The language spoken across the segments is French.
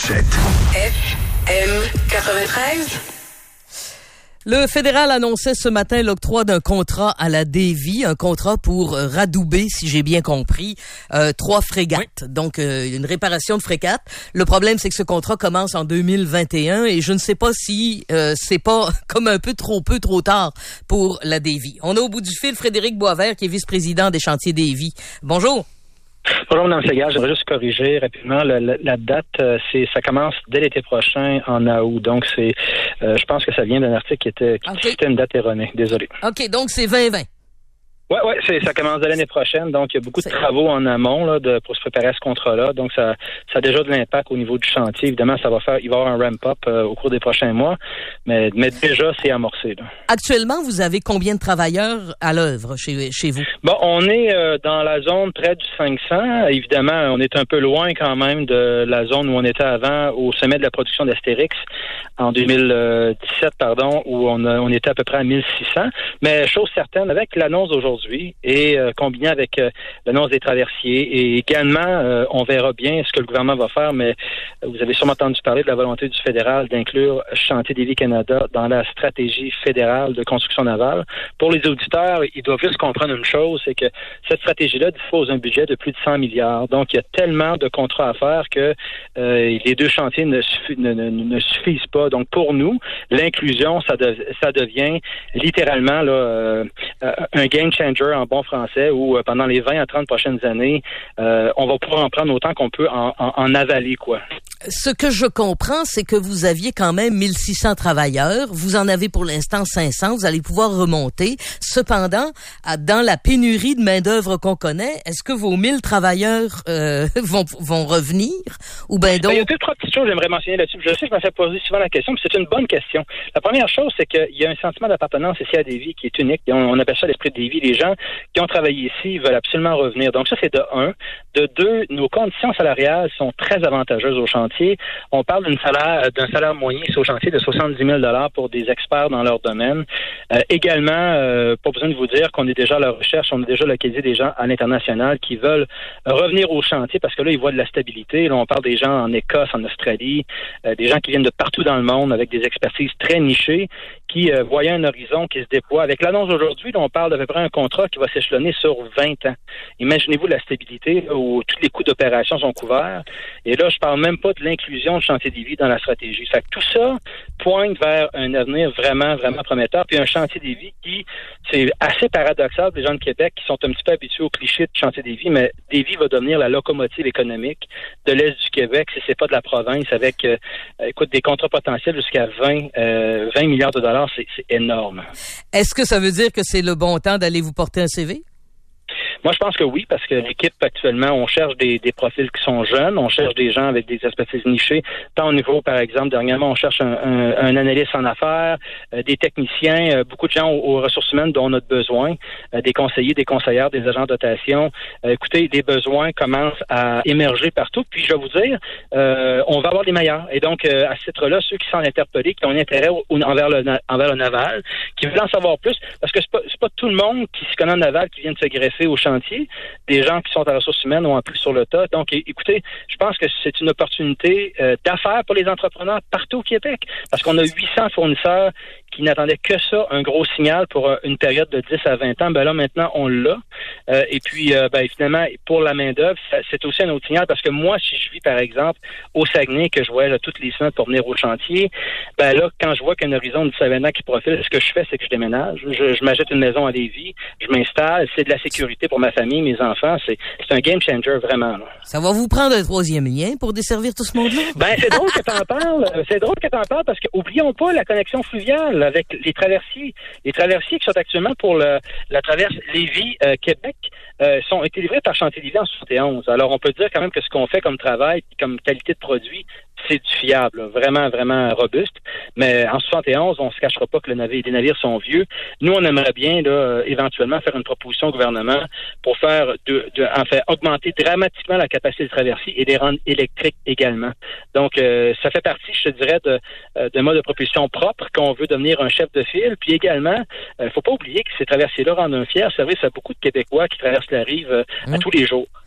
Rochette. FM 93. Le fédéral annonçait ce matin l'octroi d'un contrat à la Davie, un contrat pour radouber, si j'ai bien compris, 3 frégates. Oui. Donc, une réparation de frégates. Le problème, c'est que ce contrat commence en 2021 et je ne sais pas si c'est pas comme un peu trop tard pour la Davie. On a au bout du fil Frédéric Boisvert, qui est vice-président des chantiers Davie. Bonjour. Bonjour, Mme Segal. J'aimerais juste corriger rapidement la date. Ça commence dès l'été prochain en août. Donc, je pense que ça vient d'un article qui citait une date erronée. Désolé. OK, donc c'est 2020. Ouais, ça commence dès l'année prochaine. Donc, il y a beaucoup de travaux en amont pour se préparer à ce contrat-là. Donc, ça a déjà de l'impact au niveau du chantier. Évidemment, il va y avoir un ramp-up au cours des prochains mois. Mais déjà, c'est amorcé. Là. Actuellement, vous avez combien de travailleurs à l'œuvre chez vous? Bon, on est dans la zone près du 500. Évidemment, on est un peu loin quand même de la zone où on était avant, au sommet de la production d'Astérix, en 2017, où on était à peu près à 1600. Mais chose certaine, avec l'annonce d'aujourd'hui, et combiné avec l'annonce des traversiers. Et également, on verra bien ce que le gouvernement va faire, mais vous avez sûrement entendu parler de la volonté du fédéral d'inclure Chantier Davie Canada dans la stratégie fédérale de construction navale. Pour les auditeurs, ils doivent juste comprendre une chose, c'est que cette stratégie-là dispose d'un budget de plus de 100 milliards. Donc, il y a tellement de contrats à faire que les 2 chantiers ne suffisent pas. Donc, pour nous, l'inclusion, ça devient littéralement un game changer en bon français où pendant les 20 à 30 prochaines années, on va pouvoir en prendre autant qu'on peut en avaler, quoi. Ce que je comprends, c'est que vous aviez quand même 1600 travailleurs. Vous en avez pour l'instant 500. Vous allez pouvoir remonter. Cependant, dans la pénurie de main-d'œuvre qu'on connaît, est-ce que vos 1000 travailleurs vont revenir? Ou ben donc... Il y a 2-3 petites choses que j'aimerais mentionner là-dessus. Je sais que je me fais poser souvent la question, mais c'est une bonne question. La première chose, c'est qu'il y a un sentiment d'appartenance ici à Davie qui est unique. On appelle ça l'esprit de Davie. Les gens qui ont travaillé ici veulent absolument revenir. Donc ça, c'est de 1. De 2, nos conditions salariales sont très avantageuses au chantier. On parle d'un salaire moyen ici au chantier de 70 000 $ pour des experts dans leur domaine. Également, pas besoin de vous dire qu'on est déjà à la recherche, on a déjà localisé des gens à l'international qui veulent revenir au chantier parce que là, ils voient de la stabilité. Là, on parle des gens en Écosse, en Australie, des gens qui viennent de partout dans le monde avec des expertises très nichées qui voyaient un horizon qui se déploie. Avec l'annonce d'aujourd'hui, là, on parle d'à peu près un contrat qui va s'échelonner sur 20 ans. Imaginez-vous la stabilité là, où tous les coûts d'opération sont couverts. Et là, je parle même pas de l'inclusion de Chantier Davie dans la stratégie. Fait que tout ça pointe vers un avenir vraiment, vraiment prometteur. Puis un Chantier Davie qui, c'est assez paradoxal pour les gens de Québec qui sont un petit peu habitués au cliché de Chantier Davie, mais Davie va devenir la locomotive économique de l'Est du Québec, si c'est pas de la province, avec des contrats potentiels jusqu'à 20 milliards de dollars, c'est énorme. Est-ce que ça veut dire que c'est le bon temps d'aller vous porter un CV? Moi, je pense que oui, parce que l'équipe, actuellement, on cherche des profils qui sont jeunes, on cherche des gens avec des expertises nichées, tant au niveau, par exemple, dernièrement, on cherche un analyste en affaires, des techniciens, beaucoup de gens aux ressources humaines dont on a besoin, des conseillers, des conseillères, des agents de dotation. Écoutez, les besoins commencent à émerger partout, puis je vais vous dire, on va avoir les meilleurs. Et donc, à ce titre-là, ceux qui sont interpellés, qui ont un intérêt envers le naval, qui veulent en savoir plus, parce que c'est pas tout le monde qui se connaît en naval qui vient de se greffer au chantier. Des gens qui sont à ressources humaines ont appris sur le tas. Donc, écoutez, je pense que c'est une opportunité d'affaires pour les entrepreneurs partout au Québec, parce qu'on a 800 fournisseurs qui n'attendaient que ça, un gros signal pour une période de 10 à 20 ans. Ben là, maintenant, on l'a. Et puis, finalement, pour la main-d'œuvre, c'est aussi un autre signal, parce que moi, si je vis, par exemple, au Saguenay, que je voyage toutes les semaines pour venir au chantier, ben là, quand je vois qu'il y a un horizon de 10 à 20 ans qui profile, ce que je fais, c'est que je déménage. Je m'achète une maison à Lévis, je m'installe, c'est de la sécurité pour ma famille, mes enfants. C'est un game changer, vraiment. Là. Ça va vous prendre un 3e lien pour desservir tout ce monde-là? Ben, c'est drôle que t'en parles. C'est drôle que t'en parles, parce que, oublions pas la connexion fluviale avec les traversiers. Les traversiers qui sont actuellement pour la traverse Lévis-Québec ont été livrés par Chantier Davie en 71. Alors, on peut dire quand même que ce qu'on fait comme travail, comme qualité de produit, c'est du fiable, là. Vraiment, vraiment robuste. Mais en 71, on se cachera pas que les navires sont vieux. Nous, on aimerait bien, là, éventuellement, faire une proposition au gouvernement pour faire augmenter dramatiquement la capacité de traversier et les rendre électriques également. Donc, ça fait partie, je te dirais, de mode de propulsion propre qu'on veut devenir un chef de file. Puis également, faut pas oublier que ces traversiers-là rendent un fier service à beaucoup de Québécois qui traversent la rive à tous les jours.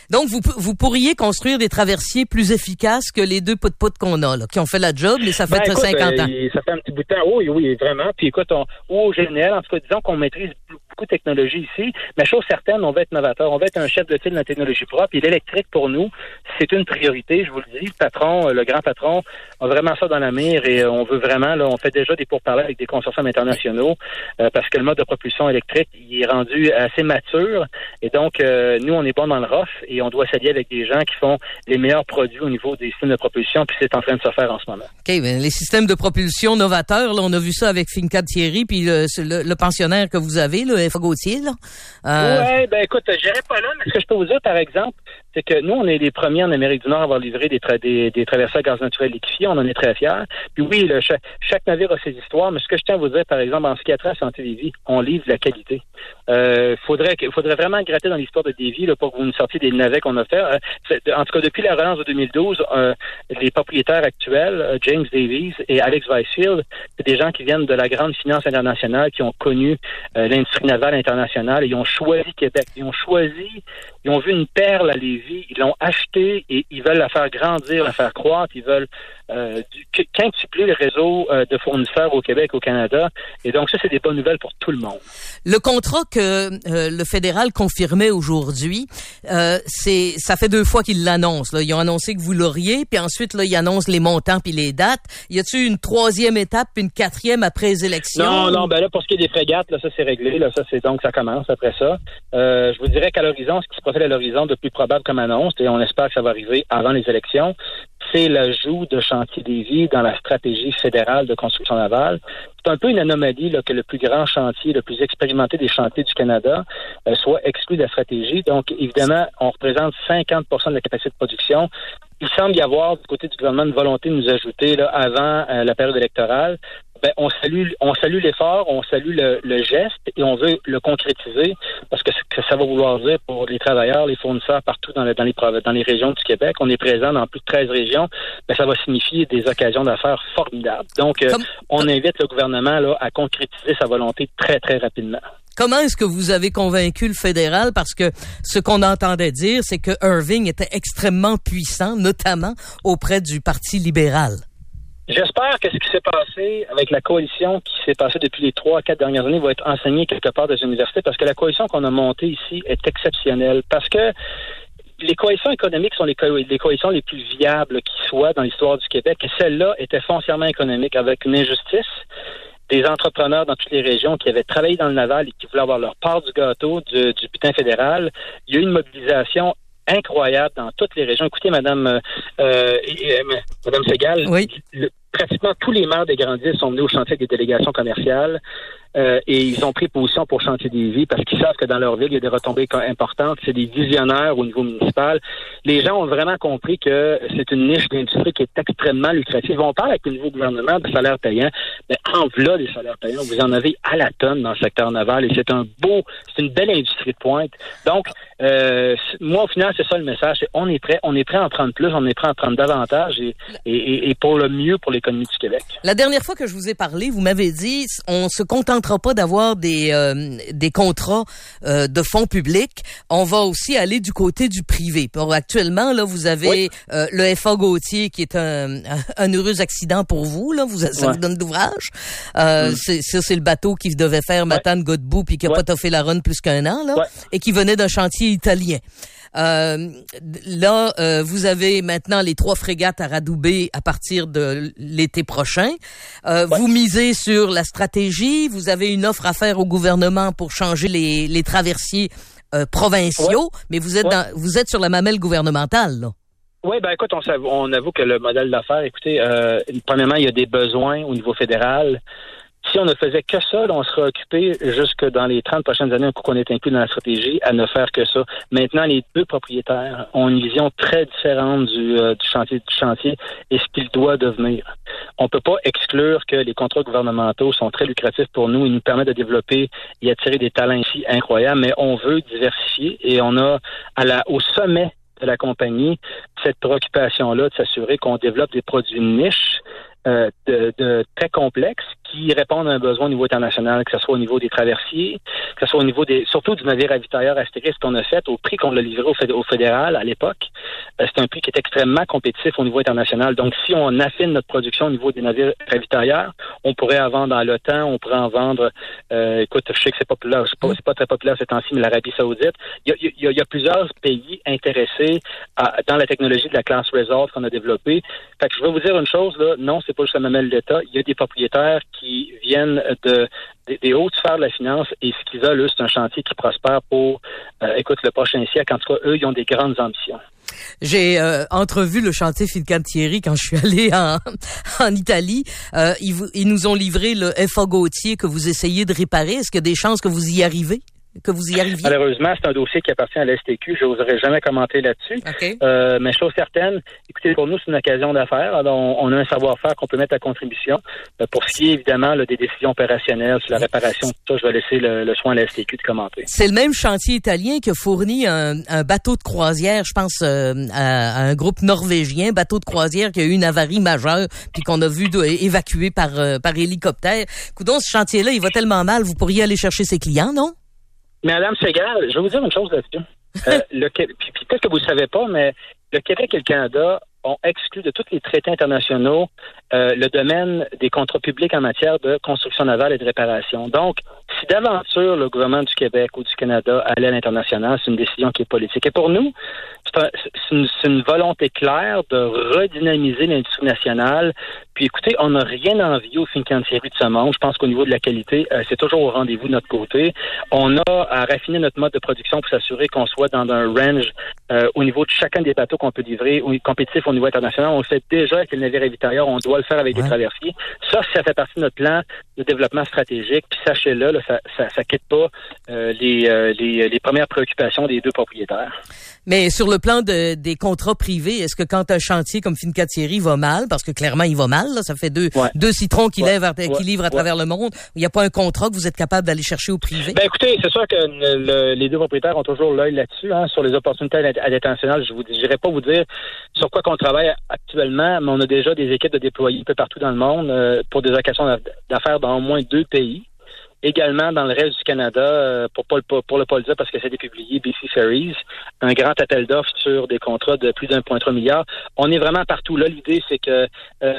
Donc, vous pourriez construire des traversiers plus efficaces que les 2 pout-pout qu'on a, là, qui ont fait la job, mais ça fait 50 ans. Ça fait un petit bout de temps. Oui, vraiment. Puis écoute, au GNL, en tout cas, disons qu'on maîtrise beaucoup de technologie ici, mais chose certaine, on va être novateur, on va être un chef de file dans la technologie propre. Et l'électrique, pour nous, c'est une priorité. Je vous le dis, le grand patron, a vraiment ça dans la mire et on veut vraiment, là, on fait déjà des pourparlers avec des consortiums internationaux parce que le mode de propulsion électrique, il est rendu assez mature. Et donc, nous, on est bon dans le rough et on doit s'allier avec des gens qui font les meilleurs produits au niveau des systèmes de propulsion, puis c'est en train de se faire en ce moment. OK, ben, les systèmes de propulsion novateurs, là, on a vu ça avec Finca Thierry, puis le pensionnaire que vous avez, là, F. Gauthier, là. Oui, ben écoute, j'irai pas là, mais ce que je peux vous dire, par exemple, c'est que nous, on est les premiers en Amérique du Nord à avoir livré des traversées à gaz naturel liquéfié. On en est très fiers. Puis oui, chaque navire a ses histoires, mais ce que je tiens à vous dire, par exemple, en ce qui a trait à Santé Lévis, on livre la qualité. Faudrait vraiment gratter dans l'histoire de Davy là, pour que vous nous sortiez des navets qu'on a fait. En tout cas, depuis la relance de 2012, les propriétaires actuels, James Davies et Alex Weisfield, c'est des gens qui viennent de la grande finance internationale, qui ont connu l'industrie navale internationale et ils ont choisi Québec. Ils ont vu une perle à Lévis, ils l'ont achetée et ils veulent la faire grandir, la faire croître, ils veulent quintupler le réseau de fournisseurs au Québec, au Canada. Et donc ça, c'est des bonnes nouvelles pour tout le monde. Le contrat que le fédéral confirmait aujourd'hui, ça fait 2 fois qu'ils l'annoncent. Là. Ils ont annoncé que vous l'auriez, puis ensuite là, ils annoncent les montants puis les dates. Y a-t-il une 3e étape puis une 4e après les élections? Non, ben là, pour ce qui est des frégates, là, ça c'est réglé. Là, ça commence après ça. Je vous dirais qu'à l'horizon, ce qui se profile à l'horizon de plus probable comme annonce, et on espère que ça va arriver avant les élections, c'est l'ajout de Chantier Lévis dans la stratégie fédérale de construction navale. C'est un peu une anomalie là, que le plus grand chantier, le plus expérimenté des chantiers du Canada soit exclu de la stratégie. Donc, évidemment, on représente 50% de la capacité de production. Il semble y avoir, du côté du gouvernement, une volonté de nous ajouter là, avant la période électorale. Ben, on salue l'effort, on salue le geste et on veut le concrétiser parce que ça va vouloir dire pour les travailleurs, les fournisseurs partout dans les régions du Québec. On est présent dans plus de 13 régions. Ben, ça va signifier des occasions d'affaires formidables. Donc, on invite le gouvernement là, à concrétiser sa volonté très, très rapidement. Comment est-ce que vous avez convaincu le fédéral? Parce que ce qu'on entendait dire, c'est que Irving était extrêmement puissant, notamment auprès du Parti libéral. J'espère que ce qui s'est passé avec la coalition qui s'est passée depuis les 3 à 4 dernières années va être enseigné quelque part dans les universités parce que la coalition qu'on a montée ici est exceptionnelle. Parce que les coalitions économiques sont les coalitions les plus viables qui soient dans l'histoire du Québec et celle-là était foncièrement économique avec une injustice. Des entrepreneurs dans toutes les régions qui avaient travaillé dans le naval et qui voulaient avoir leur part du gâteau du butin fédéral. Il y a eu une mobilisation incroyable dans toutes les régions. Écoutez, Madame Segal, oui. Pratiquement tous les maires des grandes villes sont venus au chantier avec des délégations commerciales et ils ont pris position pour Chantier Lévis parce qu'ils savent que dans leur ville, il y a des retombées importantes. C'est des visionnaires au niveau municipal. Les gens ont vraiment compris que c'est une niche d'industrie qui est extrêmement lucrative. On parle avec le nouveau gouvernement de salaires payants, mais en v'là des salaires payants, vous en avez à la tonne dans le secteur naval et c'est une belle industrie de pointe. Donc, moi, au final, c'est ça le message. On est prêt à en prendre plus, on est prêt à en prendre davantage et pour le mieux pour l'économie du Québec. La dernière fois que je vous ai parlé, vous m'avez dit, on se contentera pas d'avoir des contrats de fonds publics. On va aussi aller du côté du privé. Pour actuellement, là, vous avez le F.A. Gauthier qui est un heureux accident pour vous. Là, ça vous donne d'ouvrage. C'est le bateau qui devait faire Matane-Godbout puis qui a pas toffé la run plus qu'1 an là, et qui venait d'un chantier italien. Vous avez maintenant les 3 frégates à radouber à partir de l'été prochain. Vous misez sur la stratégie. Vous avez une offre à faire au gouvernement pour changer les traversiers provinciaux, mais vous êtes sur la mamelle gouvernementale, là. Oui, ben écoute, on avoue que le modèle d'affaires, écoutez, premièrement, il y a des besoins au niveau fédéral. Si on ne faisait que ça, on serait occupé jusque dans les 30 prochaines années, un coup qu'on est inclus dans la stratégie, à ne faire que ça. Maintenant, les 2 propriétaires ont une vision très différente du chantier et ce qu'il doit devenir. On peut pas exclure que les contrats gouvernementaux sont très lucratifs pour nous et nous permettent de développer et attirer des talents ici incroyables, mais on veut diversifier et on a au sommet de la compagnie cette préoccupation-là de s'assurer qu'on développe des produits niches de très complexes qui répondent à un besoin au niveau international, que ce soit au niveau des traversiers, que ce soit au niveau surtout du navire ravitailleur Astérix qu'on a fait, au prix qu'on l'a livré au fédéral à l'époque. C'est un prix qui est extrêmement compétitif au niveau international. Donc, si on affine notre production au niveau des navires ravitailleurs, on pourrait en vendre en l'OTAN, on pourrait en vendre, écoute, je sais que c'est populaire, c'est pas très populaire ces temps-ci, mais l'Arabie Saoudite. Il y a plusieurs pays intéressés dans la technologie de la classe Resolve qu'on a développée. Fait que je vais vous dire une chose, là, non, c'est pas juste la mamelle d'État. Il y a des propriétaires qui viennent des hautes sphères de la finance et ce qu'ils ont, là, c'est un chantier qui prospère pour, le prochain siècle. En tout cas, eux, ils ont des grandes ambitions. J'ai entrevu le chantier Fincantieri quand je suis allé en Italie. Ils nous ont livré le FA Gautier que vous essayez de réparer. Est-ce qu'il y a des chances que vous y arriviez? Malheureusement, c'est un dossier qui appartient à l'STQ. Je n'oserais jamais commenter là-dessus. Okay. Mais chose certaine, écoutez, pour nous, c'est une occasion d'affaires. Alors, on a un savoir-faire qu'on peut mettre à contribution. Pour ce qui est, évidemment, là, des décisions opérationnelles sur la réparation, tout ça, je vais laisser le soin à la STQ de commenter. C'est le même chantier italien qui a fourni un bateau de croisière, je pense, à un groupe norvégien, bateau de croisière qui a eu une avarie majeure puis qu'on a vu évacuer par hélicoptère. Coudonc, ce chantier-là, il va tellement mal, vous pourriez aller chercher ses clients, non? Mais Madame Segal, je vais vous dire une chose là-dessus. Puis peut-être que vous ne le savez pas, mais le Québec et le Canada ont exclu de tous les traités internationaux le domaine des contrats publics en matière de construction navale et de réparation. Donc, si d'aventure le gouvernement du Québec ou du Canada allait à l'international, c'est une décision qui est politique. Et pour nous, c'est une volonté claire de redynamiser l'industrie nationale. Puis écoutez, on n'a rien à envier au Fincantieri de ce monde. Je pense qu'au niveau de la qualité, c'est toujours au rendez-vous de notre côté. On a à raffiner notre mode de production pour s'assurer qu'on soit dans un range au niveau de chacun des bateaux qu'on peut livrer, compétitif au niveau international. On le fait déjà avec les navires ravitailleurs, on doit le faire avec des traversiers. Ça fait partie de notre plan de développement stratégique. Puis sachez-le, là, ça quitte pas les premières préoccupations des deux propriétaires. Mais sur le plan des contrats privés, est-ce que quand un chantier comme Fincantieri va mal, parce que clairement il va mal, là, ça fait deux citrons qui livrent à travers le monde, il n'y a pas un contrat que vous êtes capable d'aller chercher au privé? Ben écoutez, c'est sûr que les deux propriétaires ont toujours l'œil là-dessus, sur les opportunités à l'international. Je n'irai pas vous dire sur quoi qu'on travaille actuellement, mais on a déjà des équipes de déployés un peu partout dans le monde pour des occasions d'affaires dans au moins 2 pays. Également dans le reste du Canada, pour le pas le dire parce que c'est publié, BC Ferries, un grand appel d'offres sur des contrats de plus d'1,3 milliard. On est vraiment partout. Là, l'idée, c'est que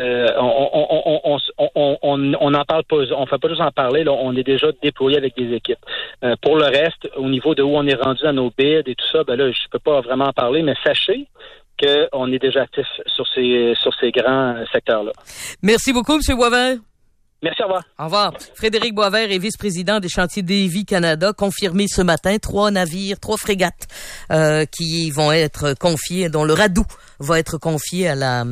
on en parle pas, on fait pas juste en parler, là, on est déjà déployé avec des équipes. Pour le reste, au niveau de où on est rendu dans nos bids et tout ça, ben là, je peux pas vraiment en parler, mais sachez qu'on est déjà actif sur ces grands secteurs-là. Merci beaucoup, M. Boisvert. Merci, au revoir. Au revoir. Frédéric Boisvert est vice-président des chantiers Davy Canada, confirmé ce matin 3 frégates qui vont être confiées, dont le Radoux va être confié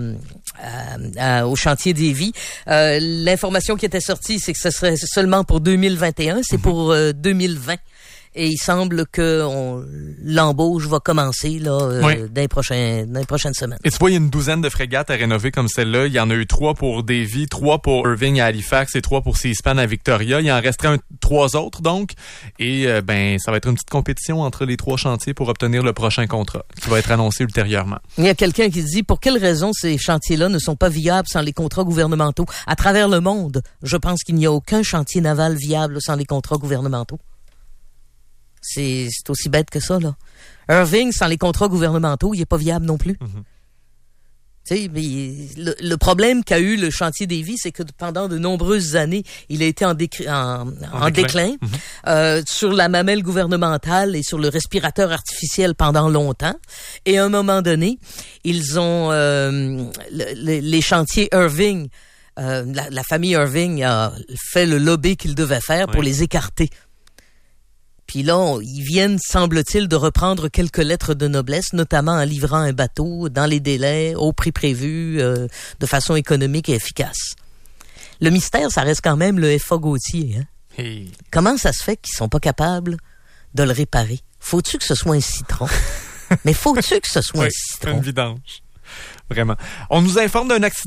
au chantier Davy. L'information qui était sortie, c'est que ce serait seulement pour 2021, c'est pour 2020. Et il semble que l'embauche va commencer là dans les prochaines semaines. Et tu vois, il y a une douzaine de frégates à rénover comme celle-là. Il y en a eu 3 pour Davy, 3 pour Irving à Halifax et 3 pour Seaspan à Victoria. Il en resterait 3 autres donc. Et ça va être une petite compétition entre les 3 chantiers pour obtenir le prochain contrat qui va être annoncé ultérieurement. Il y a quelqu'un qui dit pour quelle raison ces chantiers-là ne sont pas viables sans les contrats gouvernementaux. À travers le monde, je pense qu'il n'y a aucun chantier naval viable sans les contrats gouvernementaux. C'est aussi bête que ça, là. Irving, sans les contrats gouvernementaux, il n'est pas viable non plus. Mm-hmm. Tu sais, mais le problème qu'a eu le chantier Davy, c'est que pendant de nombreuses années, il a été en déclin. Mm-hmm. Sur la mamelle gouvernementale et sur le respirateur artificiel pendant longtemps. Et à un moment donné, ils ont les chantiers Irving, la famille Irving a fait le lobby qu'il devait faire pour les écarter. Puis là, ils viennent, semble-t-il, de reprendre quelques lettres de noblesse, notamment en livrant un bateau dans les délais, au prix prévu, de façon économique et efficace. Le mystère, ça reste quand même le FA Gautier. Hein? Hey. Comment ça se fait qu'ils sont pas capables de le réparer? Faut-tu que ce soit un citron? Mais faut-tu que ce soit un citron? Une vidange. Vraiment. On nous informe d'un accident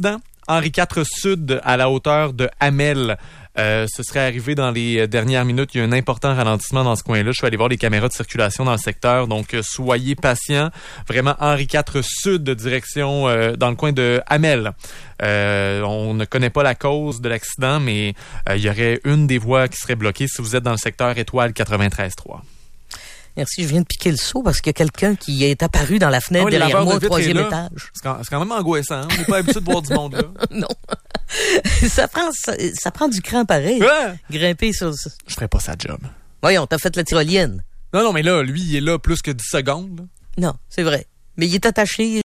Henri IV Sud à la hauteur de Hamel. Ce serait arrivé dans les dernières minutes. Il y a un important ralentissement dans ce coin-là. Je suis allé voir les caméras de circulation dans le secteur. Donc, soyez patients. Vraiment, Henri IV Sud, direction dans le coin de Hamel. On ne connaît pas la cause de l'accident, mais il y aurait une des voies qui serait bloquée si vous êtes dans le secteur Étoile 93.3. Merci, je viens de piquer le seau parce qu'il y a quelqu'un qui est apparu dans la fenêtre derrière moi au 3e étage. C'est quand même angoissant. On n'est pas habitué de voir du monde là. Non. Ça prend du cran pareil. Ouais. Grimper sur... Je ferais pas sa job. Voyons, t'as fait la tyrolienne. Non, mais là, lui, il est là plus que 10 secondes. Là. Non, c'est vrai. Mais il est attaché